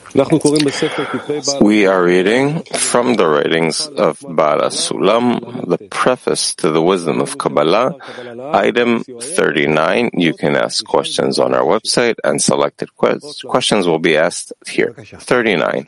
We are reading from the writings of Baal HaSulam, the preface to the Wisdom of Kabbalah, item 39. You can ask questions on our website, and selected questions will be asked here. 39.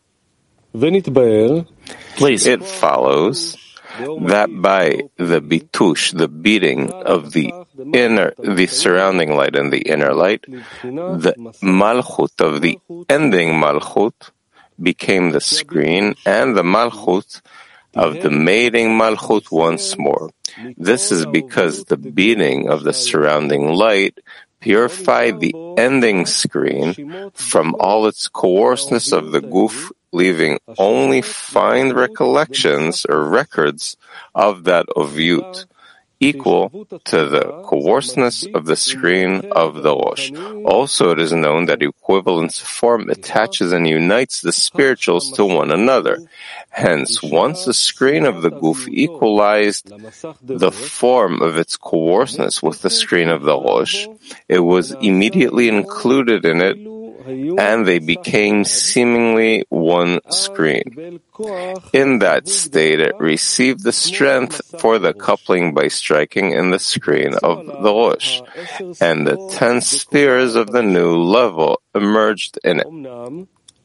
Please. It follows that by the bitush, the beating of the surrounding light and the inner light, the malchut of the ending malchut became the screen, and the malchut of the mating malchut once more. This is because the beating of the surrounding light purified the ending screen from all its coarseness of the guf, leaving only fine recollections or records of that oviyut, equal to the coarseness of the screen of the rosh. Also, it is known that equivalence form attaches and unites the spirituals to one another. Hence, once the screen of the guf equalized the form of its coarseness with the screen of the rosh, it was immediately included in it, and they became seemingly one screen. In that state, it received the strength for the coupling by striking in the screen of the rosh, and the 10 spheres of the new level emerged in it.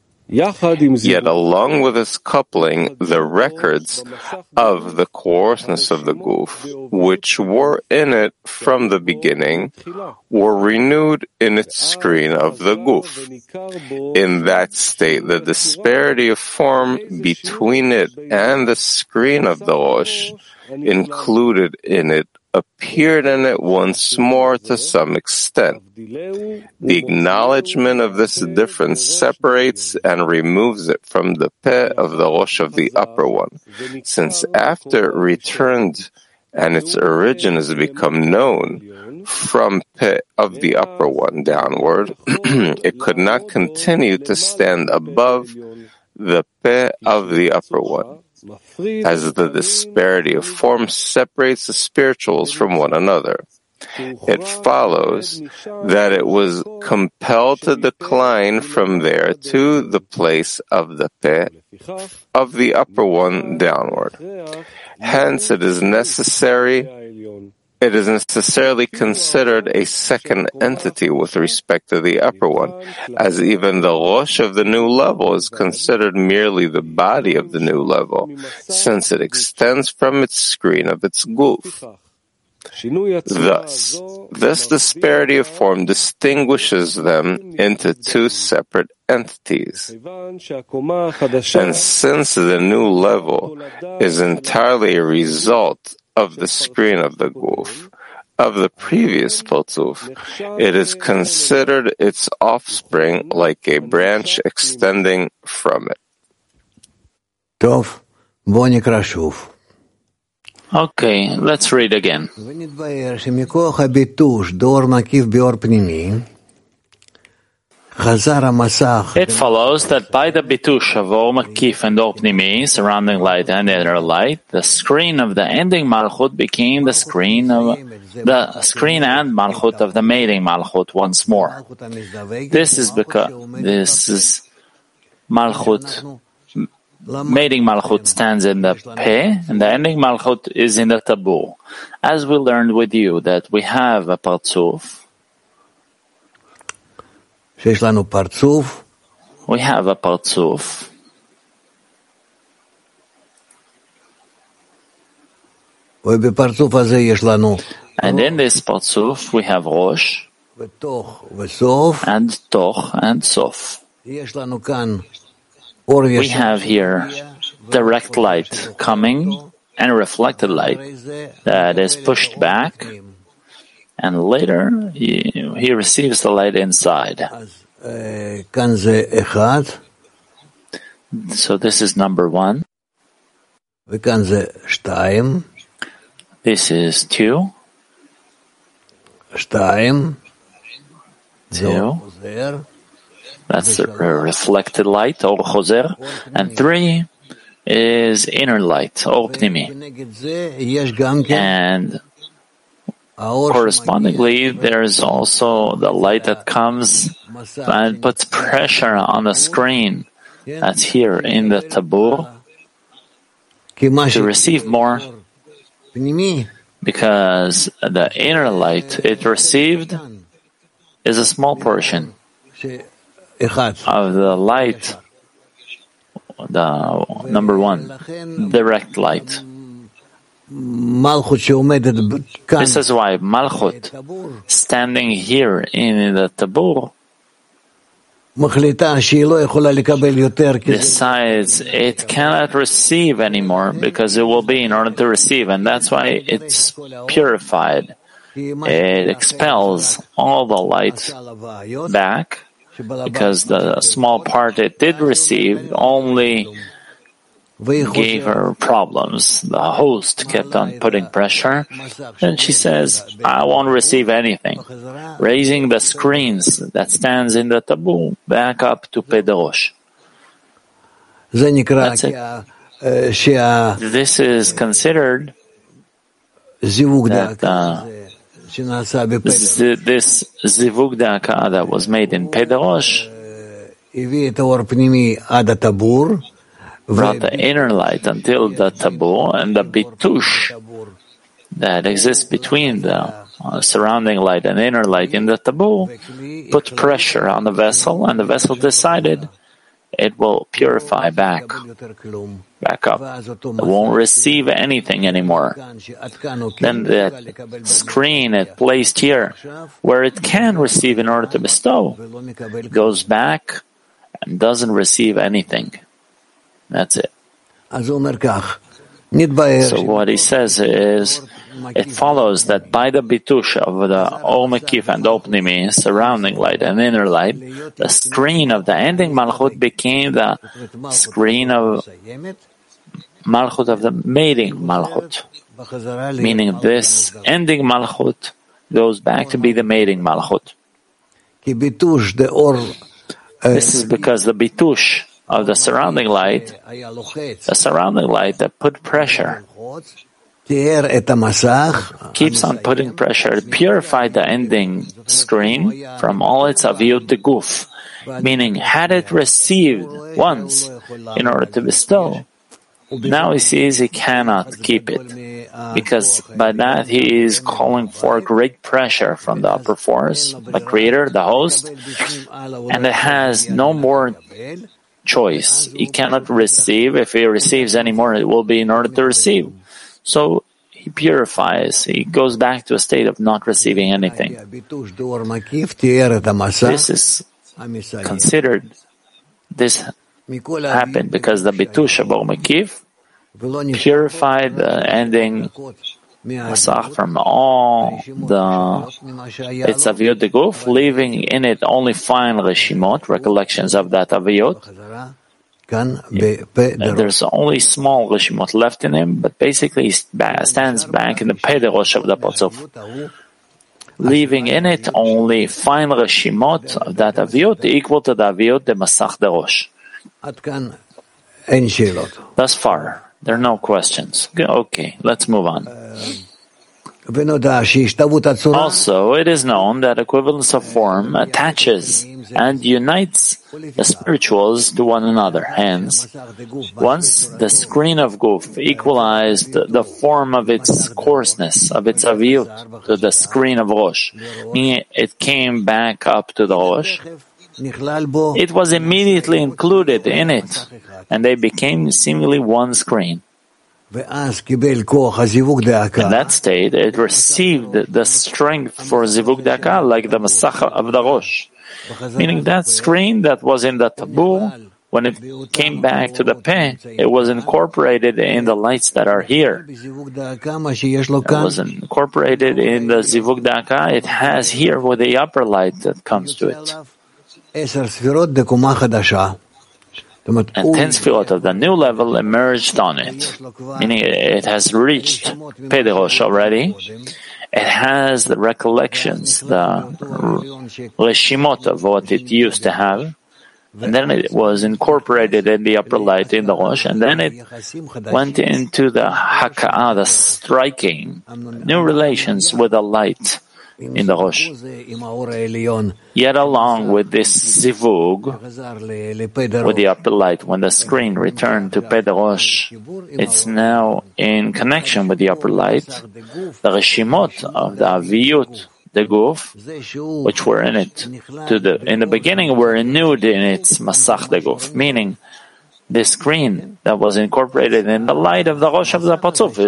Yet along with this coupling, the records of the coarseness of the guf, which were in it from the beginning, were renewed in its screen of the guf. In that state, the disparity of form between it and the screen of the rosh, included in it, appeared in it once more to some extent. The acknowledgement of this difference separates and removes it from the peh of the rosh of the upper one, since after it returned and its origin has become known from peh of the upper one downward, it could not continue to stand above the peh of the upper one, as the disparity of form separates the spirituals from one another. It follows that it was compelled to decline from there to the place of the peh of the upper one downward. Hence, it is necessarily considered a second entity with respect to the upper one, as even the rosh of the new level is considered merely the body of the new level, since it extends from its screen of its guf. Thus, this disparity of form distinguishes them into two separate entities. And since the new level is entirely a result of the screen of the guf of the previous Partzuf, it is considered its offspring like a branch extending from it. Tov, bוא נקרא שוב. Okay, let's read again. ונתבהר שמכוח הביטוש דור מקיף באור פנימי, it follows that by the bitush of Or Makif and Or Pnimi, surrounding light and inner light, the screen of the ending Malchut became the screen and Malchut of the mating Malchut once more. This is Malchut. Mating Malchut stands in the Peh, and the ending Malchut is in the Tabur. As we learned with you that we have a Partzuf, we have a Partzuf. And in this Partzuf we have Rosh, and Toch, and Sof. We have here direct light coming and reflected light that is pushed back, and later he receives the light inside. So this is number 1. This is 2. 2. That's the reflected light, Or Choser. And 3 is inner light, Or Pnimi. And Correspondingly, there's also the light that comes and puts pressure on the screen that's here in the tabur to receive more, because the inner light it received is a small portion of the light, the number one, direct light. This is why Malchut, standing here in the tabur, decides it cannot receive anymore because it will be in order to receive, and that's why it's purified. It expels all the light back because the small part it did receive only gave her problems. The host kept on putting pressure, and she says, I won't receive anything, raising the screens that stands in the tabur back up to Pedrosh. That's it. This is considered that this zivug da'aka that was made in Pedrosh brought the inner light until the tabur, and the bitush that exists between the surrounding light and inner light in the tabur put pressure on the vessel, and the vessel decided it will purify back up. It won't receive anything anymore. Then the screen it placed here, where it can receive in order to bestow, goes back and doesn't receive anything. That's it. So what he says is, it follows that by the bitush of the Or Mekif and Or Pnimi, surrounding light and inner light, the screen of the ending Malchut became the screen of Malchut of the mating Malchut. Meaning this ending Malchut goes back to be the mating Malchut. This is because the bitush of the surrounding light that put pressure, keeps on putting pressure to purify the ending screen from all its aviyut guf, meaning had it received once in order to bestow, now he sees he cannot keep it, because by that he is calling for great pressure from the upper force, the creator, the host, and it has no more choice. He cannot receive. If he receives anymore, it will be in order to receive. So he purifies. He goes back to a state of not receiving anything. This is considered, this happened because the bitush of Or Mekif purified the ending Masach from all its aviyot guf, leaving in it only fine reshimot, recollections of that aviyot. There's only small reshimot left in him, but basically he stands back in the Pedrosh of the Potzuf, leaving in it only fine reshimot of that aviyot equal to the aviyot de Masach Derosh. Thus far, there are no questions. Okay, let's move on. Also, it is known that equivalence of form attaches and unites the spirituals to one another. Hence, once the screen of Guf equalized the form of its coarseness, of its aviyut, to the screen of Rosh, meaning it came back up to the Rosh, it was immediately included in it, and they became seemingly one screen. In that state, it received the strength for Zivug Da'aka like the Masach of the Rosh, meaning that screen that was in the tabur, when it came back to the Peh, it was incorporated in the lights that are here. It was incorporated in the Zivug Da'aka it has here with the upper light that comes to it. And 10 Sfirot of the new level emerged on it, meaning it has reached Pedrosh already. It has the recollections, the reshimot of what it used to have, and then it was incorporated in the upper light in the Rosh, and then it went into the Haka'ah, the striking, new relations with the light in the Rosh. Yet along with this zivug, with the upper light, when the screen returned to Pei Rosh, it's now in connection with the upper light, the reshimot of the aviyut, the guf, which were in it. In the beginning were renewed in its masach the guf, meaning this screen that was incorporated in the light of the Rosh of the Patzuf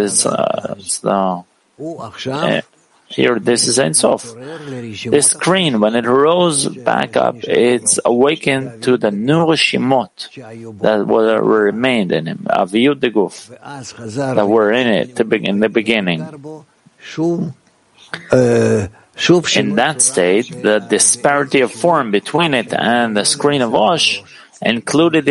here, this is Ein Sof. This screen, when it rose back up, it's awakened to the new reshimot that remained in him, aviyut the guf, that were in it in the beginning. In that state, the disparity of form between it and the screen of Rosh appeared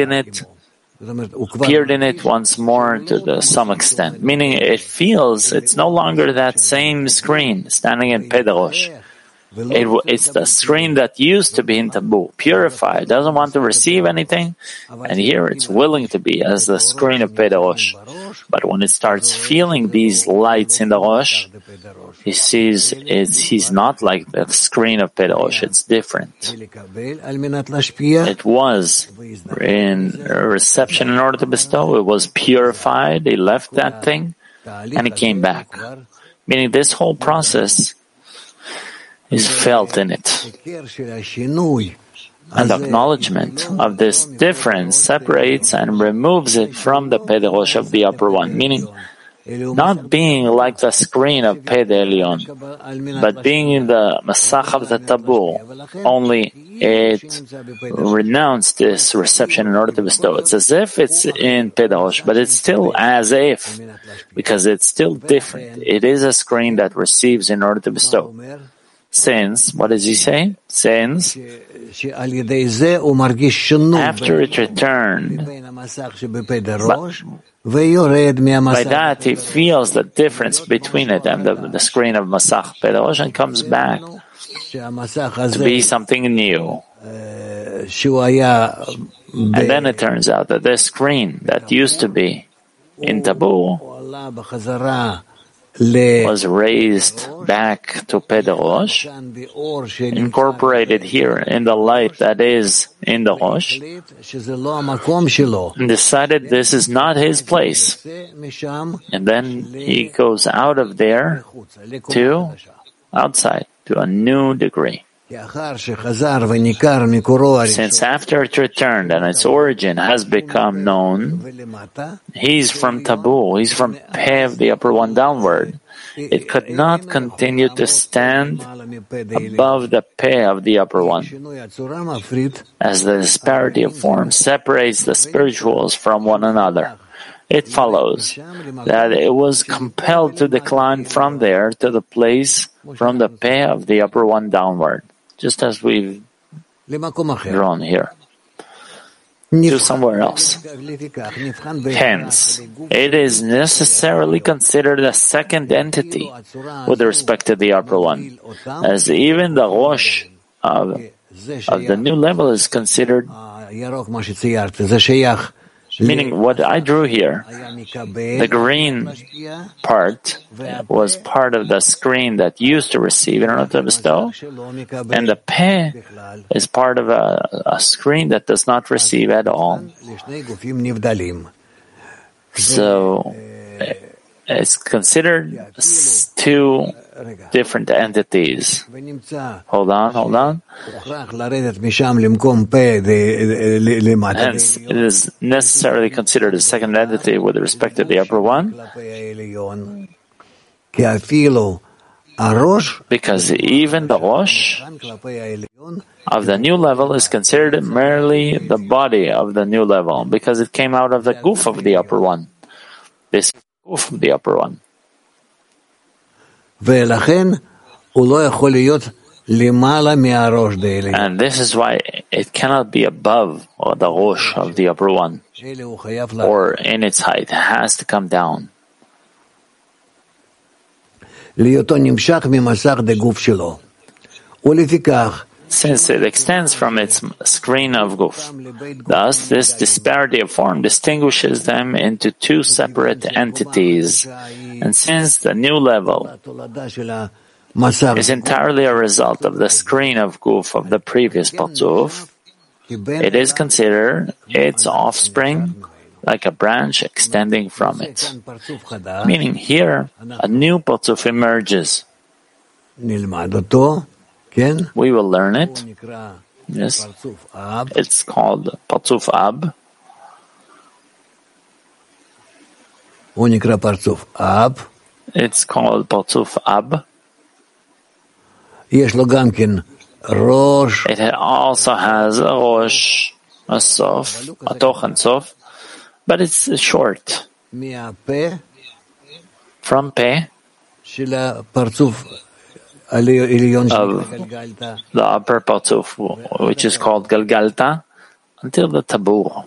in it once more to some extent, meaning it feels it's no longer that same screen standing in Pei Rosh. It's the screen that used to be in Tabu, purified, doesn't want to receive anything, and here it's willing to be as the screen of Pei Rosh. But when it starts feeling these lights in the Rosh, he sees he's not like the screen of Pei Rosh, it's different. It was in reception in order to bestow, it was purified, he left that thing, and he came back. Meaning this whole process is felt in it. And the acknowledgement of this difference separates and removes it from the Pei Rosh of the upper one, meaning not being like the screen of Pei Elyon, but being in the Masach of the Tabu, only it renounced this reception in order to bestow. It's as if it's in Pei Rosh, but it's still as if, because it's still different. It is a screen that receives in order to bestow. Since, what does he say? Since, after it returned, by that he feels the difference between it and the screen of Masach Pei Rosh and comes back to be something new. And then it turns out that this screen that used to be in Tabu was raised back to Pei Rosh, incorporated here in the light that is in the Rosh, and decided this is not his place. And then he goes out of there to outside, to a new degree. Since after it returned and its origin has become known, he's from Tabu, he's from Pei of the upper one downward. It could not continue to stand above the Pei of the upper one, as the disparity of form separates the spirituals from one another. It follows that it was compelled to decline from there to the place from the Pei of the upper one downward, just as we've drawn here, to somewhere else. Hence, it is necessarily considered a second entity with respect to the upper one, as even the Rosh of the new level is considered, meaning what I drew here. The green part was part of the screen that used to receive in order to bestow, and the Pei is part of a screen that does not receive at all. So it's considered two different entities. Hold on. Hence, it is necessarily considered a second entity with respect to the upper one, because even the Rosh of the new level is considered merely the body of the new level, because it came out of the guf of the upper one. This guf of the upper one. And this is why it cannot be above the Rosh of the upper one, or in its height. It has to come down. since it extends from its screen of Guf. Thus, this disparity of form distinguishes them into two separate entities. And since the new level is entirely a result of the screen of Guf of the previous Parzuf, it is considered its offspring, like a branch extending from it. Meaning here, a new Parzuf emerges. We will learn it. Yes. It's called Parzuf Ab. It's called Parzuf Ab. It also has a Rosh, a Sof, a Toch and Sof, but it's short. From Peh, of the upper Parzuf, which is called Galgalta, until the Tabur.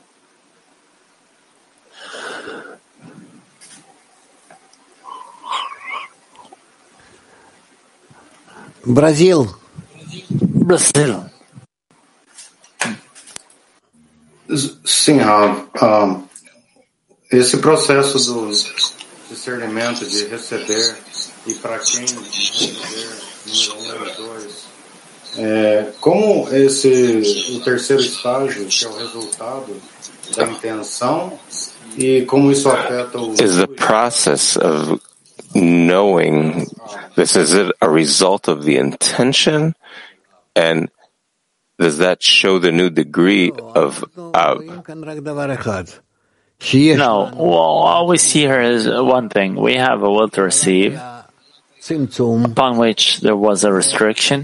Brazil. Sim, Rav. Esse processo do discernimento de receber e para quem receber número 1 e 2, como o terceiro estágio, que é o resultado da intenção, e como isso afeta o... Is the process of knowing this, is it a result of the intention, and does that show the new degree of Ab? No, all we see here is one thing. We have a will to receive, upon which there was a restriction,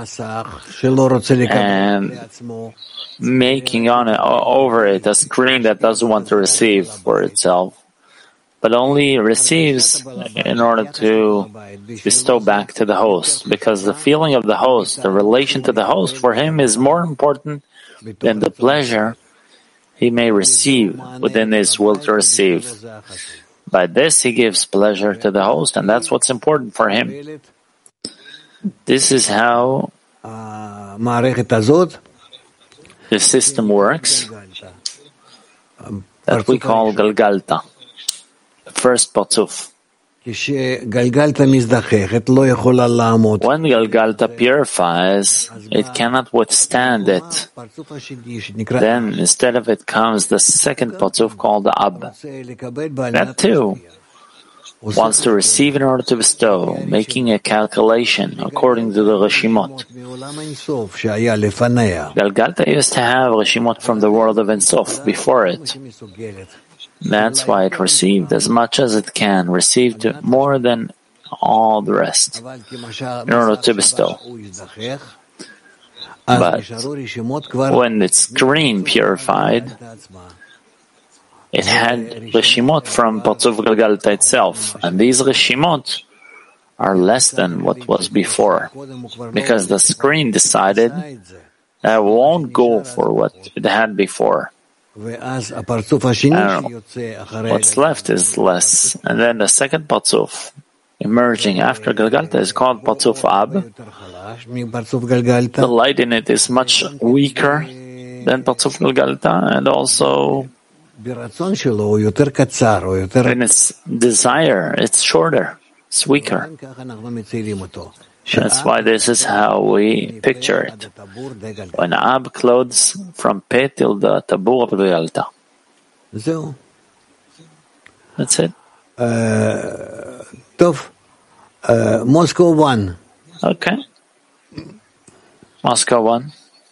and making over it a screen that doesn't want to receive for itself, but only receives in order to bestow back to the host, because the feeling of the host, the relation to the host, for him is more important than the pleasure he may receive within his will to receive. By this, he gives pleasure to the host, and that's what's important for him. This is how the system works, that we call Galgalta, the first Parzuf. When Galgalta purifies, it cannot withstand it. Then, instead of it comes the second Parzuf called the Ab. That too wants to receive in order to bestow, making a calculation according to the Reshimot. Galgalta used to have Reshimot from the world of Ein Sof before it. That's why it received as much as it can, received more than all the rest, in order to bestow. But when its screen purified, it had Reshimot from Parzuf Galgalta itself, and these Reshimot are less than what was before, because the screen decided that it won't go for what it had before. What's left is less. And then the second Parzuf, emerging after Galgalta, is called Parzuf Ab. The light in it is much weaker than Parzuf Galgalta, and also in its desire, it's shorter, it's weaker. That's why this is how we picture it. When Ab clothes from Peh till the Tabur of Galgalta. That's it. Moscow 1. Okay. Moscow 1.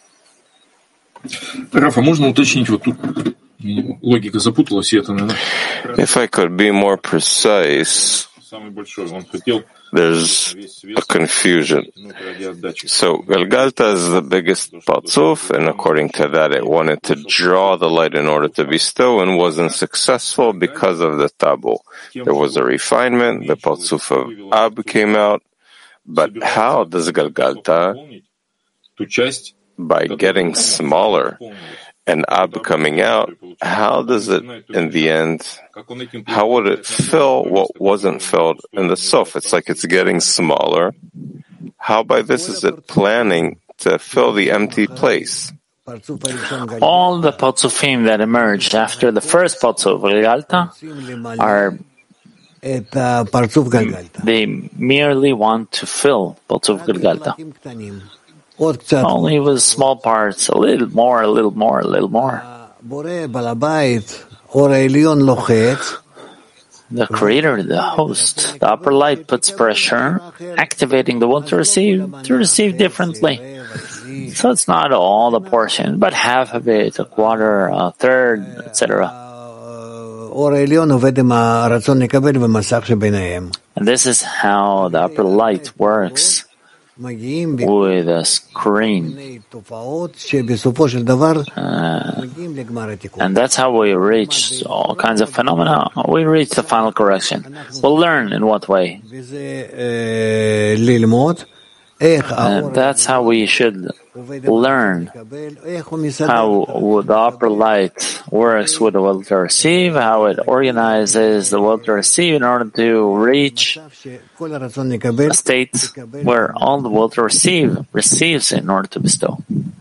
Рафа, можно уточнить вот тут? Логика запуталась, и это, наверное... If I could be more precise, there's a confusion. So Galgalta is the biggest Parzuf, and according to that, it wanted to draw the light in order to bestow and wasn't successful because of the Tabur. There was a refinement, the Parzuf of Ab came out, but how does Galgalta, by getting smaller and Ab coming out, how does it, in the end, how would it fill what wasn't filled in the Sof? It's like it's getting smaller. How by this is it planning to fill the empty place. All the Parzufim that emerged after the first Parzuf Galgalta are they merely want to fill Parzuf Galgalta. Only with small parts, a little more, a little more, a little more. The creator, the host, the upper light puts pressure, activating the will to receive differently. So it's not all the portion, but half of it, a quarter, a third, etc. And this is how the upper light works with a screen. And that's how we reach all kinds of phenomena. We reach the final correction. We'll learn in what way. And that's how we should learn how the upper light works with the will to receive, how it organizes the will to receive in order to reach a state where all the will to receive receives in order to bestow.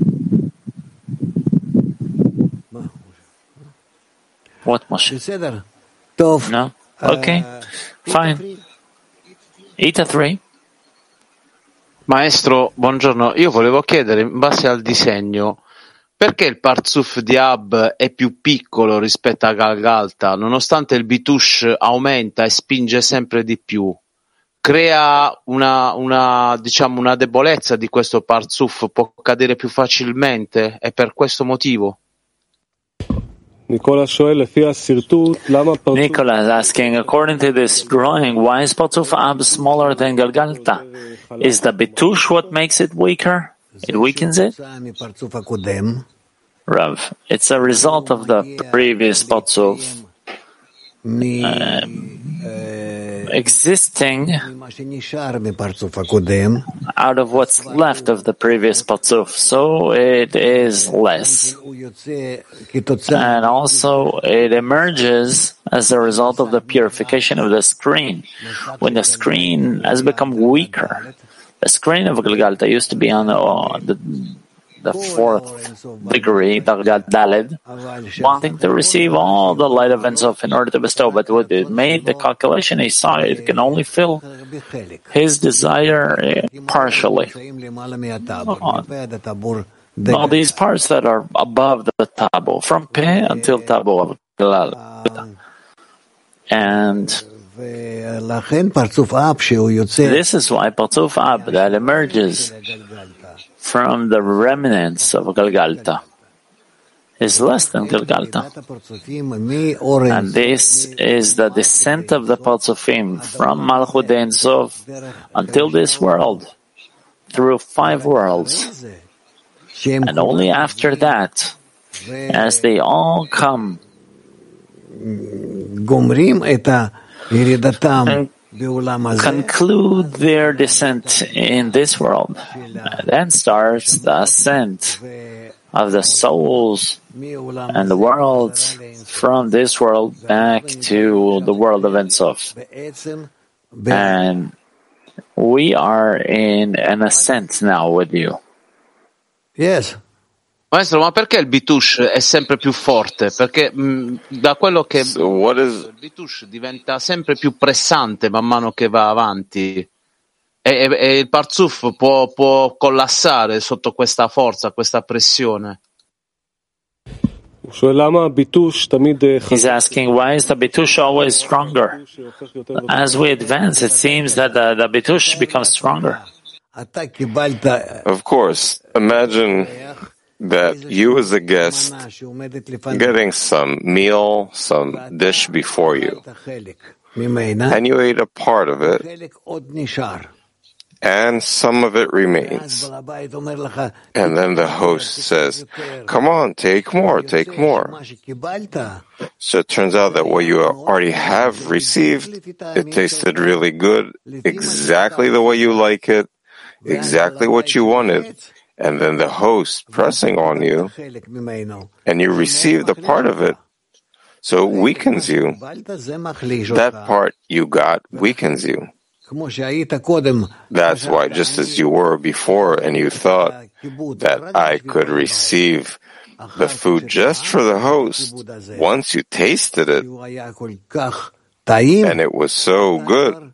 What, Moshe? No? Okay, fine. Ita 3. Maestro, buongiorno. Io volevo chiedere, in base al disegno, perché il Parzuf di Ab è più piccolo rispetto a Galgalta, nonostante il Bitush aumenta e spinge sempre di più? Crea una debolezza di questo Parzuf, può cadere più facilmente? È per questo motivo? Nicola is asking, according to this drawing, why is Parzuf Ab smaller than Galgalta? Is the Bitush what makes it weaker? It weakens it? Rav, it's a result of the previous Parzuf existing out of what's left of the previous Parzuf, so it is less. And also it emerges as a result of the purification of the screen. When the screen has become weaker, the screen of Galgalta used to be on the fourth degree, Dargat Daled, wanting to receive all the light of Ein Sof in order to bestow, but when it made the calculation, he saw it can only fill his desire partially. All these parts that are above the Tabo, from Peh until Tabo of Galgalta. And this is why Parzuf Ab that emerges from the remnants of Galgalta is less than Galgalta. And this is the descent of the Parzufim from Malchut Ein Sof until this world, through 5 worlds. And only after that, as they all come and conclude their descent in this world, then starts the ascent of the souls and the worlds from this world back to the world of Ein Sof. And we are in an ascent now with you. Yes. Maestro, ma perché il Bitush è sempre più forte? Perché da quello che il Bitush diventa sempre più pressante man mano che va avanti e il Parzuf può collassare sotto questa forza, questa pressione. He's asking, why is the Bitush always stronger? As we advance, it seems that the Bitush becomes stronger. Of course, imagine that you as a guest getting some meal, some dish before you, and you ate a part of it, and some of it remains. And then the host says, come on, take more, take more. So it turns out that what you already have received, it tasted really good, exactly the way you like it, exactly what you wanted. And then the host pressing on you, and you received a part of it, so it weakens you. That part you got weakens you. That's why, just as you were before and you thought that I could receive the food just for the host, once you tasted it, and it was so good,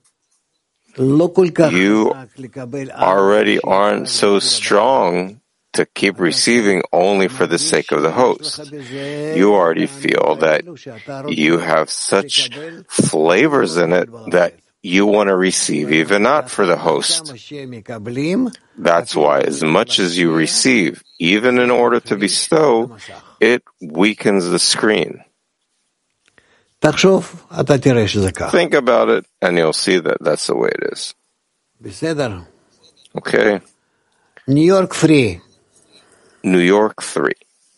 you already aren't so strong to keep receiving only for the sake of the host. You already feel that you have such flavors in it that you want to receive even not for the host. That's why as much as you receive, even in order to bestow, it weakens the screen. Think about it and you'll see that that's the way it is. Okay. New York 3. New York 3.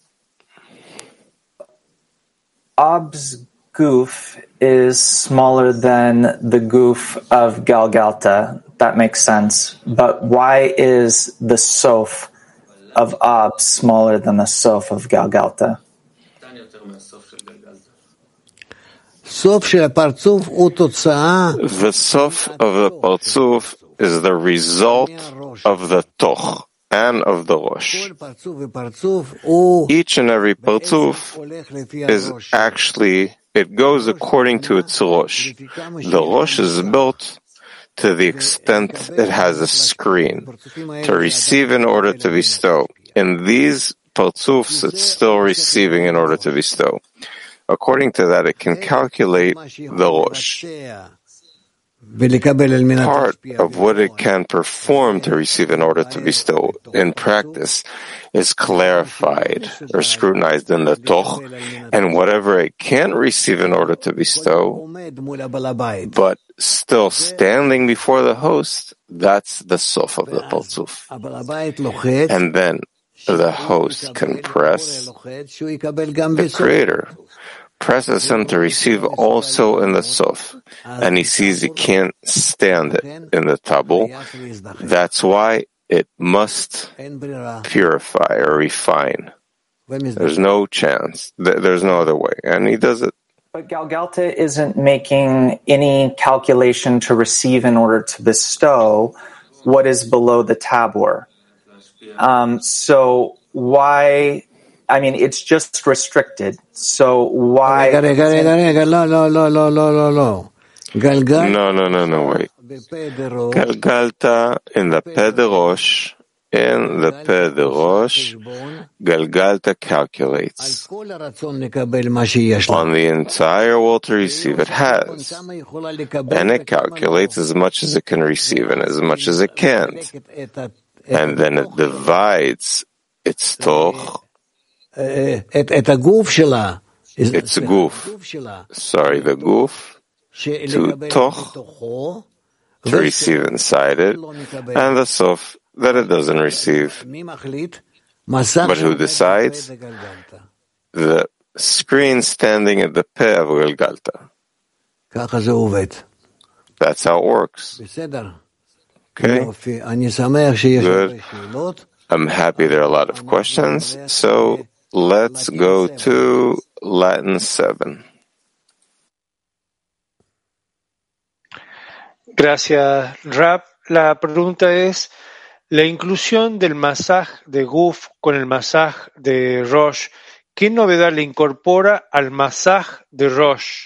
Ab's goof is smaller than the goof of Galgalta. That makes sense. But why is the sof of Ab smaller than the sof of Galgalta? The sof of the Partzuf is the result of the toch and of the rosh. Each and every Partzuf is actually, it goes according to its rosh. The rosh is built to the extent it has a screen to receive in order to bestow. In these Partzufs, it's still receiving in order to bestow. According to that, it can calculate the rosh. Part of what it can perform to receive in order to bestow in practice is clarified or scrutinized in the toch, and whatever it can't receive in order to bestow, but still standing before the host, that's the sof of the Partzuf. And then the host can press, the Creator presses him to receive also in the sof, and he sees he can't stand it in the tabul. That's why it must purify or refine. There's no chance. There's no other way. And he does it. But Galgalta isn't making any calculation to receive in order to bestow what is below the tabor. So why... I mean, it's just restricted. So why? No, wait. Galgalta in the Pederosh, Galgalta calculates on the entire will to receive it has, and it calculates as much as it can receive and as much as it can't, and then it divides its toch. It's goof. Sorry, the goof to toch to receive inside it, and the sof that it doesn't receive. But who decides? The screen standing at the peh of Galgalta. That's how it works. Okay? Good. I'm happy there are a lot of questions, so let's go to Latin 7. Gracias, Rab. La pregunta es, la inclusión del masaj de Guf con el masaj de Rosh, ¿qué novedad le incorpora al masaj de Rosh?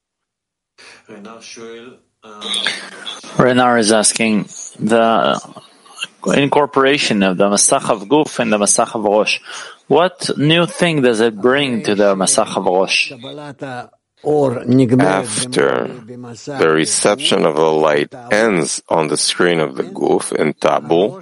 Renar is asking the incorporation of the Masach of Guf and the Masach of Rosh. What new thing does it bring to the Masach of Rosh? After the reception of the light ends on the screen of the Guf in Tabul,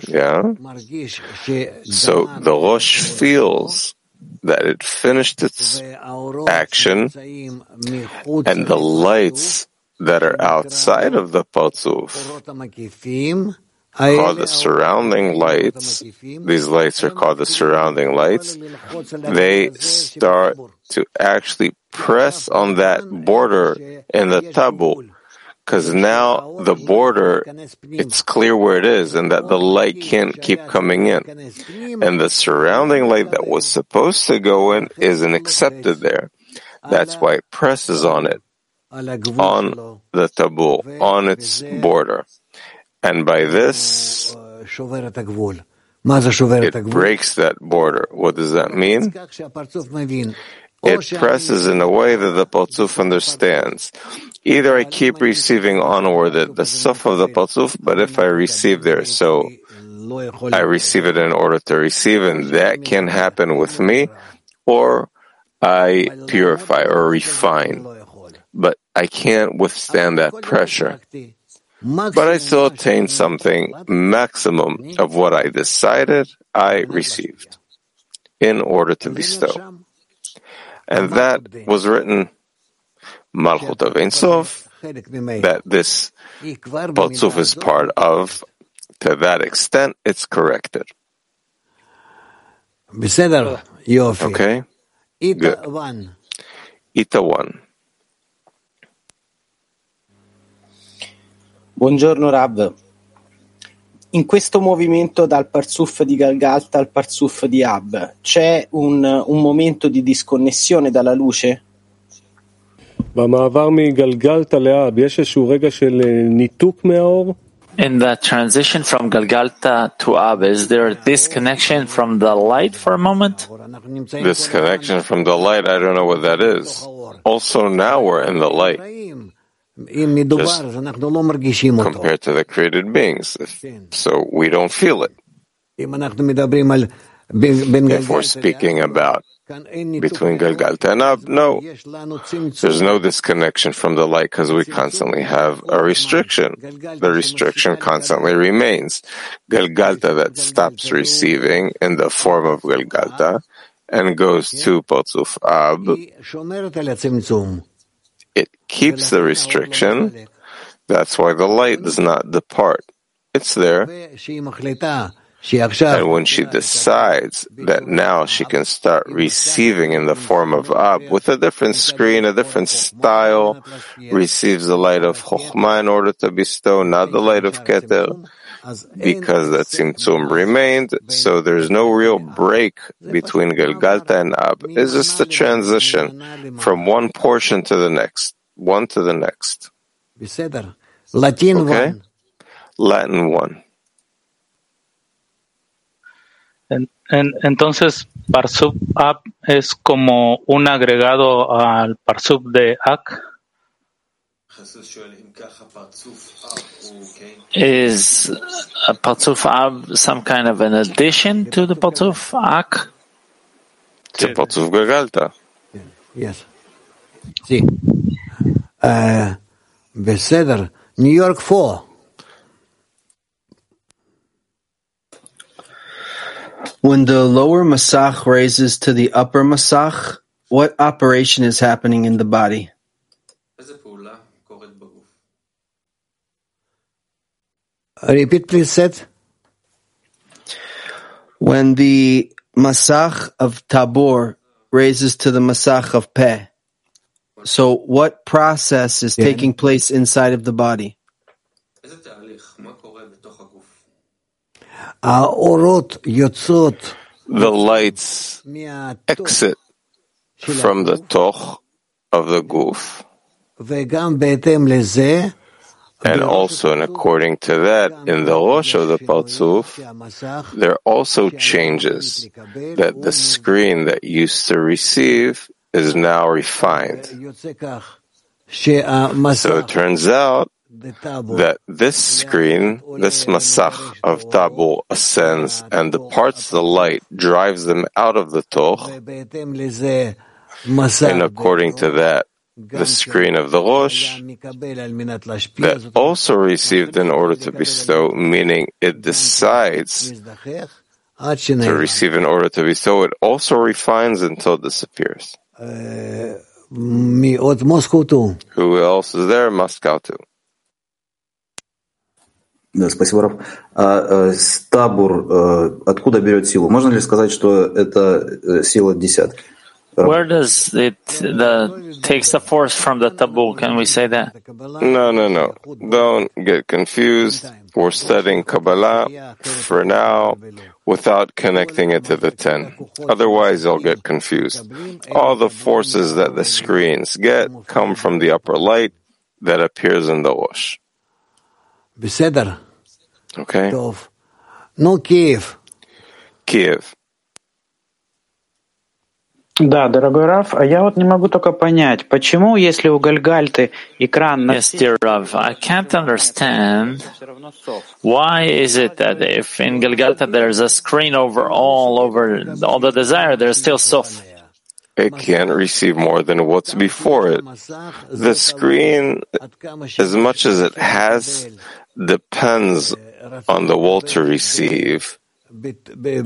so the Rosh feels that it finished its action, and the lights that are outside of the Partzuf, called the surrounding lights, these lights are called the surrounding lights, they start to actually press on that border in the tabul, because now the border, it's clear where it is and that the light can't keep coming in. And the surrounding light that was supposed to go in isn't accepted there. That's why it presses on it on the tabul, on its border. And by this, it breaks that border. What does that mean? It presses in a way that the Partzuf understands. Either I keep receiving onward at the Sof of the Partzuf, but if I receive there, so I receive it in order to receive, and that can happen with me, or I purify or refine. But I can't withstand that pressure. But I still attain something, maximum of what I decided I received, in order to bestow. And that was written, Malchut of Ein Sof, that this Partzuf is part of. To that extent, it's corrected. Okay? Good. Ita 1. Buongiorno Rav. In questo movimento dal Parzuf di Galgalta al Parzuf di Ab c'è un momento di disconnessione dalla luce? במעבר מגלגלתא לאב יש איזשהו רגע של ניתוק מהאור? In the transition from Galgalta to Ab, is there a disconnection from the light for a moment? Disconnection from the light, I don't know what that is. Also, now we're in the light. Just compared to the created beings. So we don't feel it. If we're speaking about between Galgalta and Ab, no. There's no disconnection from the light because we constantly have a restriction. The restriction constantly remains. Galgalta that stops receiving in the form of Galgalta and goes to Partzuf Ab, it keeps the restriction. That's why the light does not depart. It's there. And when she decides that now she can start receiving in the form of Ab with a different screen, a different style, receives the light of Chokhmah in order to bestow, not the light of Keter, because that Tzimtzum remained, so there's no real break between Galgalta and Ab. It's just a transition from one portion to the next, one to the next. Okay? Latin 1. Entonces, Parzuf Ab es como un agregado al Parzuf de Ak. Is Parzuf Ab some kind of an addition to the Parzuf Ak? To Parzuf Galgalta. Yes. See. Beseder. New York 4. When the lower masach raises to the upper masach, what operation is happening in the body? Repeat, please, Seth. When the masach of Tabor raises to the masach of Peh, so what process is taking place inside of the body? The lights exit from the toch of the guf. And also, and according to that, in the Rosh of the Partzuf, there are also changes that the screen that used to receive is now refined. So it turns out that this screen, this masach of tabul, ascends and departs the light, drives them out of the toch, and according to that, the screen of the Rosh that also received in order to bestow, meaning it decides to receive in order to bestow, it also refines until it disappears. Who else is there? Moscow too. Да, спасибо, Рав. Табур откуда берет силу? Можно ли сказать, что это сила десятки? Where does it takes the force from the tabu? Can we say that? No. Don't get confused. We're studying Kabbalah for now without connecting it to the 10. Otherwise, you'll get confused. All the forces that the screens get come from the upper light that appears in the Rosh. Okay? No, Kiev. Да, дорогой Рав, а я вот не могу только понять, почему, если у Гальгальты экран на... Yes, dear Rav, I can't understand why is it that if in Galgalta there's a screen over all the desire, there's still Sof. It can't receive more than what's before it. The screen, as much as it has, depends on the will to receive. In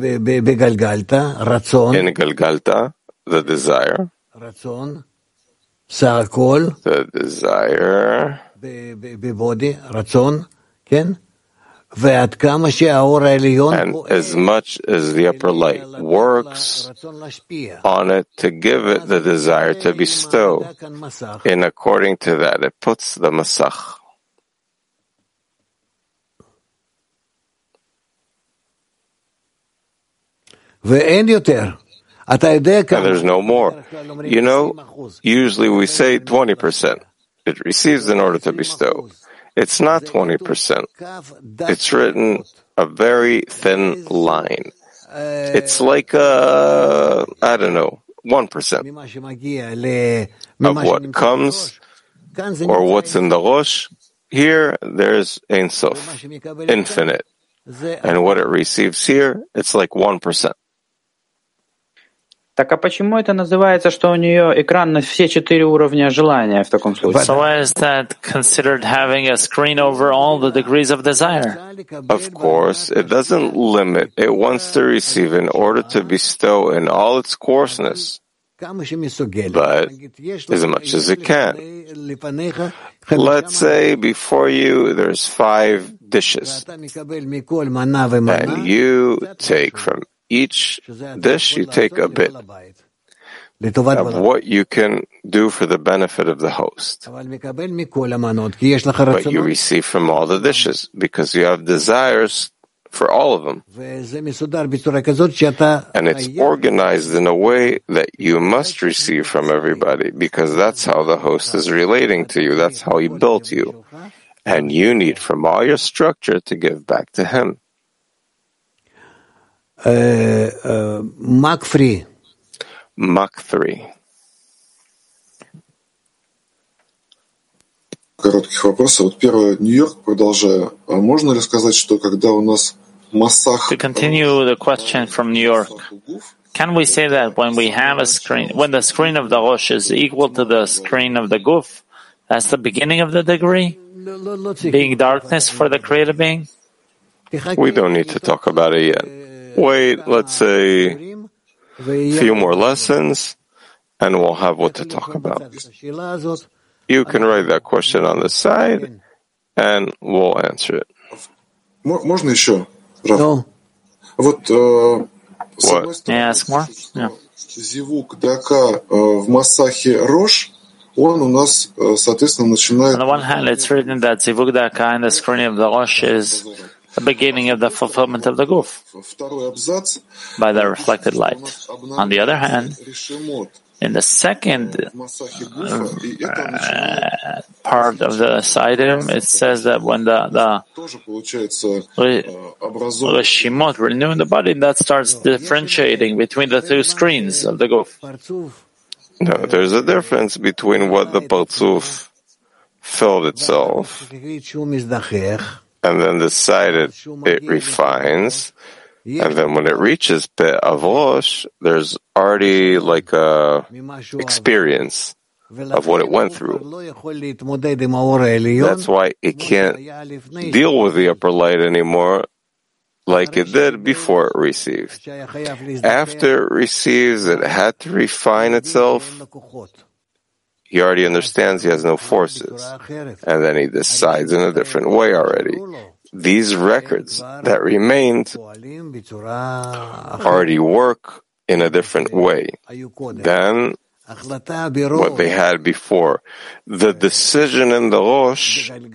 Galgalta, the desire. The desire. And as much as the upper light works on it to give it the desire to bestow, and according to that, it puts the masach. And there's no more. You know, usually we say 20%. It receives in order to bestow. It's not 20%. It's written a very thin line. It's like, 1% of what comes or what's in the Rosh. Here, there's Ein Sof, infinite. And what it receives here, it's like 1%. Так а почему это называется, что у нее экран на все 4 уровня желания в таком случае? So why is that considered having a screen over all the degrees of desire? Of course, it doesn't limit. It wants to receive in order to bestow in all its coarseness, but as much as it can. Let's say before you there's 5 dishes, and you take from each dish, you take a bit of what you can do for the benefit of the host. But you receive from all the dishes because you have desires for all of them. And it's organized in a way that you must receive from everybody because that's how the host is relating to you. That's how he built you. And you need from all your structure to give back to him. Mach 3. Коротких вопросов. Вот первое, Нью-Йорк, продолжаю. А можно ли сказать, что когда у нас массах... To continue the question from New York, can we say that when we have a screen, when the screen of the Rosh is equal to the screen of the Guf, that's the beginning of the degree? Being darkness for the created being? We don't need to talk about it yet. Wait, let's say a few more lessons, and we'll have what to talk about. You can write that question on the side, and we'll answer it. Можно еще? No. Вот, What? May I ask more? Yeah. Зивук дака в массахе Рош, он у нас, соответственно, начинает... On the one hand, it's written that Zivuk Daka in the screen of the Rosh is the beginning of the fulfillment of the Guf by the reflected light. On the other hand, in the second part of the Saidim, it says that when the Reshimot renew in the body, that starts differentiating between the 2 screens of the Guf. No, there's a difference between what the Partzuf filled itself and then decided it refines, and then when it reaches Peh Avosh, there's already like a experience of what it went through. That's why it can't deal with the upper light anymore like it did before it received. After it receives, it had to refine itself. He already understands he has no forces. And then he decides in a different way already. These records that remained already work in a different way than what they had before. The decision in the Rosh of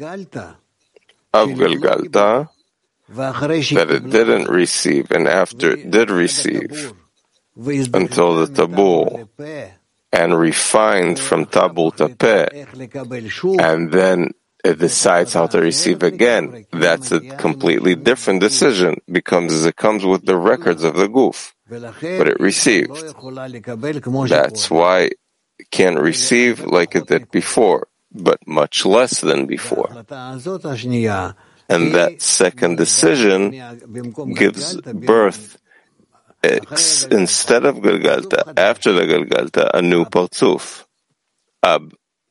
Galgalta that it didn't receive, and after it did receive, until the Tabul, and refined from Tabul to Peh, and then it decides how to receive again. That's a completely different decision, because it comes with the records of the Guf, but it received. That's why it can't receive like it did before, but much less than before. And that second decision gives birth, instead of Galgalta, after the Galgalta, a new Parzuf, Ab.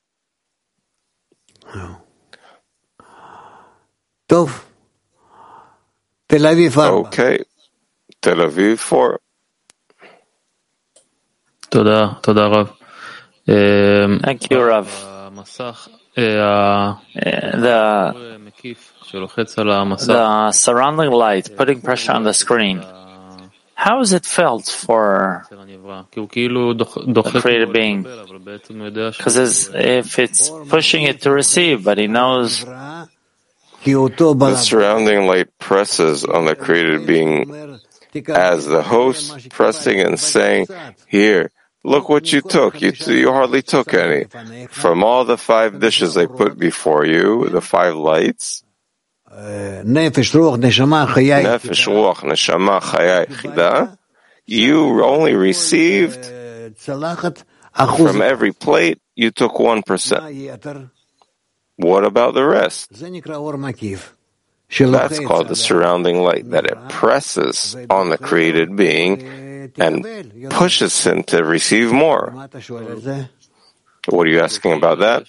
Okay, Tel Aviv 4. תודה רב. Thank you, Rav. The surrounding light, putting pressure on the screen. How is it felt for the created being? Because if it's pushing it to receive, but he knows the surrounding light presses on the created being as the host pressing and saying, "Here, look what you took. You hardly took any. From all the 5 dishes I put before you, the 5 lights, Nefesh, Ruach, Neshama, Chaya, Chida, you only received from every plate, you took 1%. What about the rest?" That's called the surrounding light, that it presses on the created being and pushes him to receive more. What are you asking about that?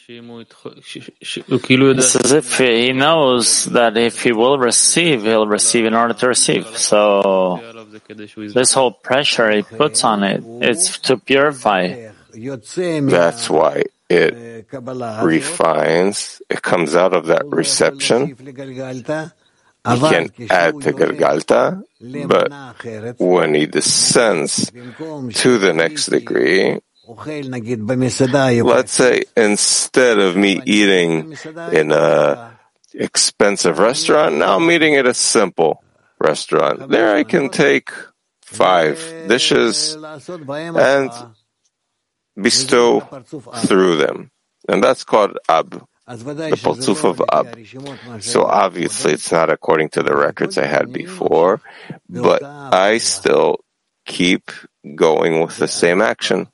It's as if he knows that if he will receive, he'll receive in order to receive. So this whole pressure he puts on it, it's to purify. That's why it refines, it comes out of that reception. He can add to Galgalta, but when he descends to the next degree, let's say instead of me eating in an expensive restaurant, now I'm eating at a simple restaurant. There I can take 5 dishes and bestow through them. And that's called Ab, the Parzuf of Ab. So obviously it's not according to the records I had before, but I still keep going with the same action.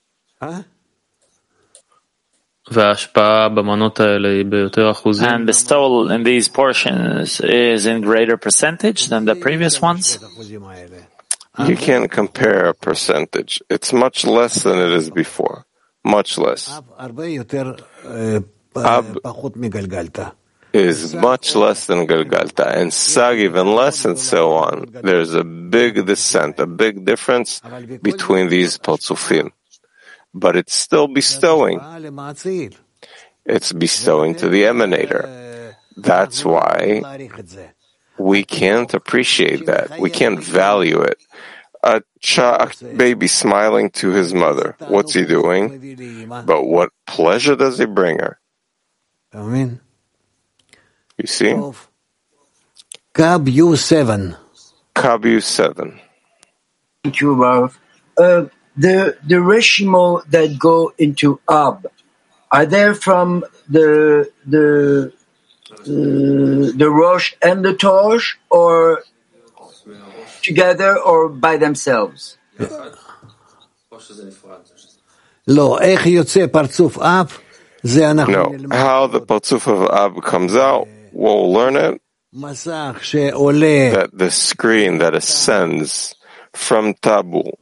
And bestowal in these portions is in greater percentage than the previous ones? You can't compare a percentage. It's much less than it is before. Much less. Ab is much less than Galgalta, and Sag even less, and so on. There's a big descent, a big difference between these Parzufim. But it's still bestowing. It's bestowing to the emanator. That's why we can't appreciate that. We can't value it. A baby smiling to his mother. What's he doing? But what pleasure does he bring her? You see? Kab U7. Kab U7. Thank you, Rav. The reshimo that go into Ab, are they from the Rosh and the Tosh, or together, or by themselves? No, how the Parzuf of Ab comes out, we'll learn it. That the screen that ascends from Tabul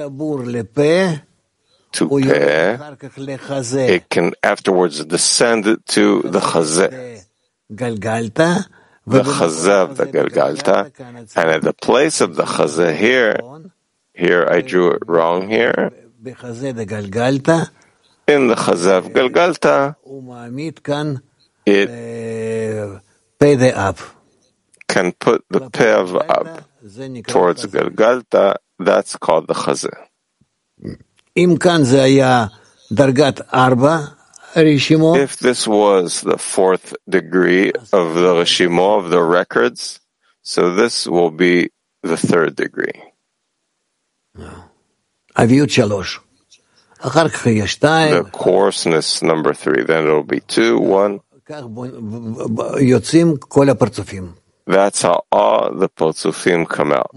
to Peh, it can afterwards descend to the Chazeh. The Chazeh of the Galgalta, and at the place of the Chazeh here I drew it wrong here. In the Chazeh of Galgalta, it can put the Peh of Ab towards Galgalta. That's called the Chazeh. If this was the fourth degree of the Reshimo, of the records, so this will be the third degree. The coarseness number 3, then it'll be 2, 1. That's how all the Partsufim come out.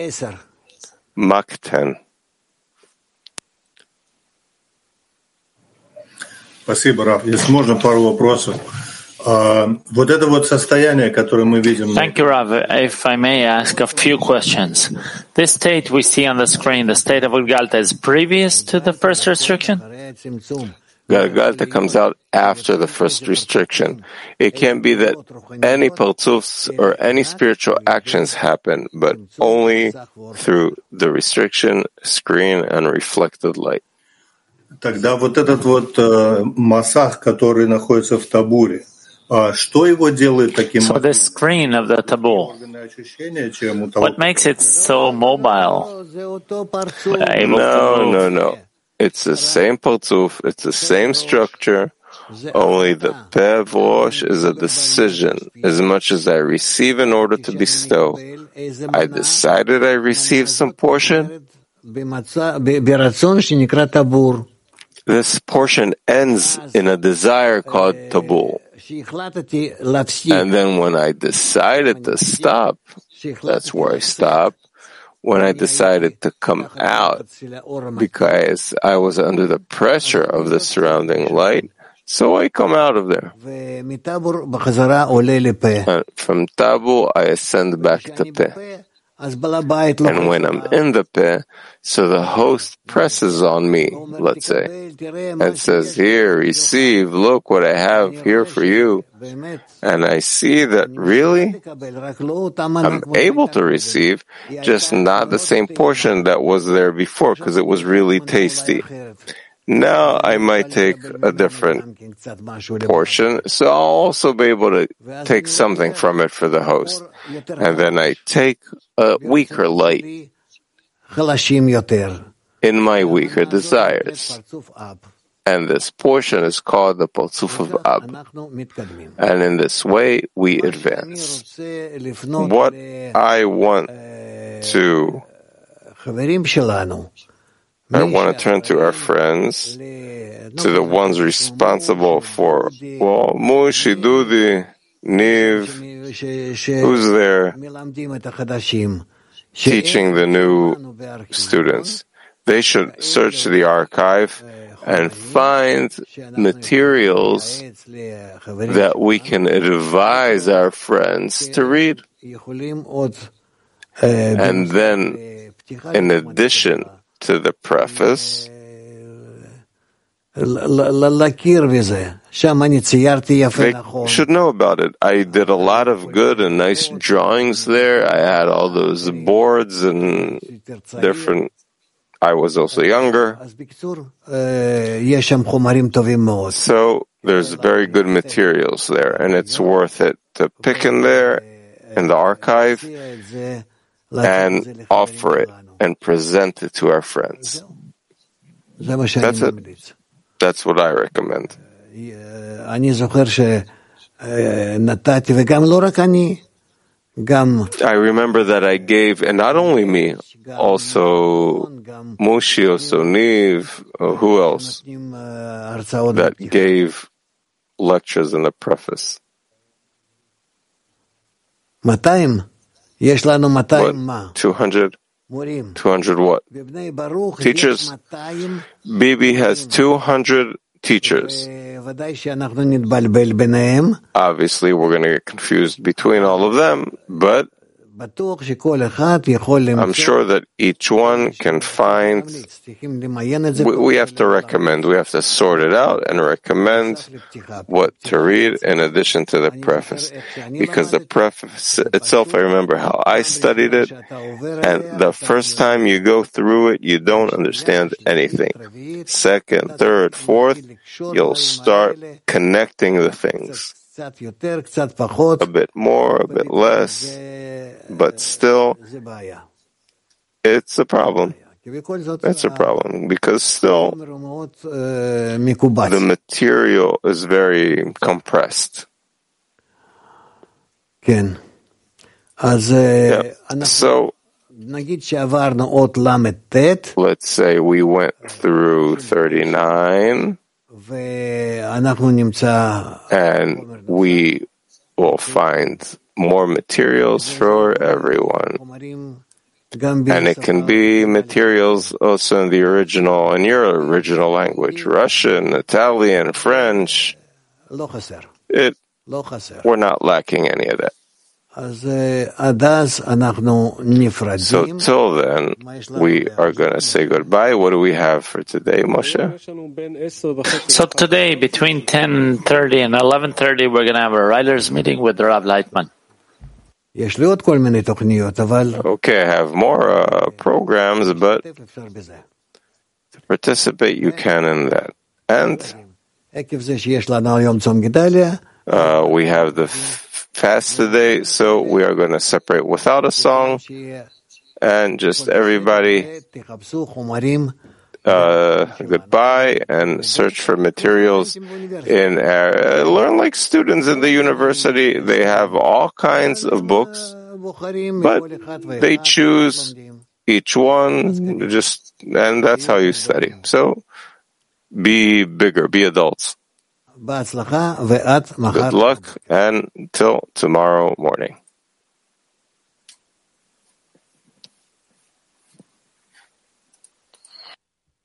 Mach 10. Спасибо, Раф. Если можно, пару вопросов. Вот это вот состояние, которое мы видим. Thank you, Rav. If I may ask a few questions. This state we see on the screen, the state of Galgalta, is previous to the first restriction? Galgalta comes out after the first restriction. It can't be that any Partsufs or any spiritual actions happen, but only through the restriction, screen, and reflected light. Тогда вот этот вот масах, который находится в табуре, что его делает таким? So the screen of the tabur, what makes it so mobile? No. It's the same Partsuf, it's the same structure, only the Pev Rosh is a decision. As much as I receive in order to bestow, I decided I receive some portion. This portion ends in a desire called tabul. And then when I decided to stop, that's where I stop. When I decided to come out, because I was under the pressure of the surrounding light, so I come out of there. And from tabu, I ascend back to Peh. And when I'm in the Peh, so the host presses on me, let's say, and says, here, receive, look what I have here for you. And I see that really, I'm able to receive, just not the same portion that was there before, because it was really tasty. Now I might take a different portion, so I'll also be able to take something from it for the host. And then I take a weaker light in my weaker desires. And this portion is called the Partsuf of Ab. And in this way, we advance. What I want to turn to our friends, to the ones responsible for, Mushi, Dudi, Niv, who's there teaching the new students. They should search the archive and find materials that we can advise our friends to read. And then, in addition to the preface, they should know about it. I did a lot of good and nice drawings there. I had all those boards and different. I was also younger. So there's very good materials there, and it's worth it to pick in there in the archive and offer it and present it to our friends. That's it. That's what I recommend. I remember that I gave, and not only me, also Mushi, also Niv, who else, that gave lectures in the preface. 200? 200 what? Teachers? Bibi has 200 teachers. Obviously, we're going to get confused between all of them, but I'm sure that each one can find. We have to recommend. We have to sort it out and recommend what to read in addition to the preface. Because the preface itself, I remember how I studied it, and the first time you go through it, you don't understand anything. Second, third, fourth, you'll start connecting the things. A bit more, a bit less, but still, it's a problem. That's a problem, because still the material is very compressed. Yeah. So, let's say we went through 39, and we will find more materials for everyone. And it can be materials also in your original language, Russian, Italian, French. We're not lacking any of that. So till then, we are going to say goodbye. What do we have for today, Moshe? So today, between 10:30 and 11:30, we're going to have a writers' meeting with Rav Leitman. Okay, I have more programs, but to participate, you can in that. And we have the fast today, so we are going to separate without a song, and just everybody goodbye, and search for materials learn like students in the university. They have all kinds of books, but they choose each one, and that's how you study. So be bigger, be adults. Good luck, and till tomorrow morning.